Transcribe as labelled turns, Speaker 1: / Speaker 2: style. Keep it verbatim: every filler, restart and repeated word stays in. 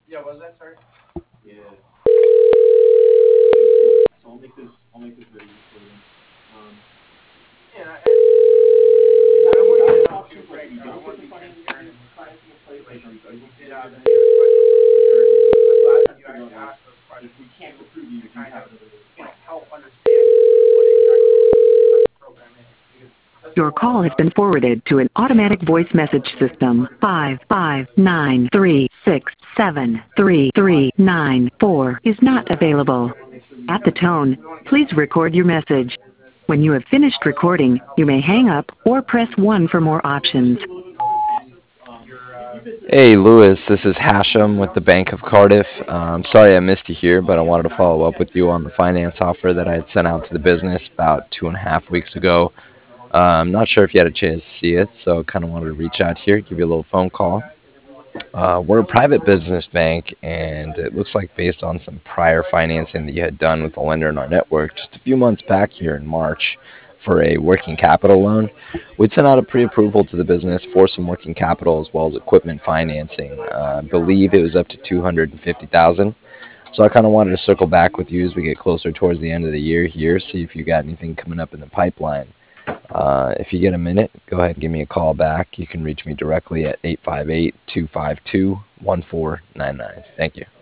Speaker 1: Yeah, what was that? Sorry. Yeah, and I, and I want you to know too, Greg. I, I want to be transparent in this situation. So if you did have any other questions in the future, I'm glad that you actually asked those questions too, to kind of, you know, help understand what exactly the program is, because that's
Speaker 2: Your
Speaker 1: what we're all
Speaker 2: call has
Speaker 1: about
Speaker 2: been
Speaker 1: here.
Speaker 2: forwarded to an automatic voice message system. Five five nine three six seven three three nine four is not available. At the tone, please record your message. When you have finished recording, you may hang up or press one for more options.
Speaker 3: Hey, Lewis, this is Hashem with the Bank of Cardiff. Um, sorry I missed you here, but I wanted to follow up with you on the finance offer that I had sent out to the business about two and a half weeks ago. Uh, I'm not sure if you had a chance to see it, so kind of wanted to reach out here, give you a little phone call. Uh, we're a private business bank, and it looks like based on some prior financing that you had done with a lender in our network just a few months back here in March for a working capital loan, we'd sent out a pre-approval to the business for some working capital as well as equipment financing. Uh, I believe it was up to two hundred fifty thousand dollars. So I kind of wanted to circle back with you as we get closer towards the end of the year here, see if you got anything coming up in the pipeline. Uh, if you get a minute, go ahead and give me a call back. You can reach me directly at eight five eight, two five two, one four nine nine. Thank you.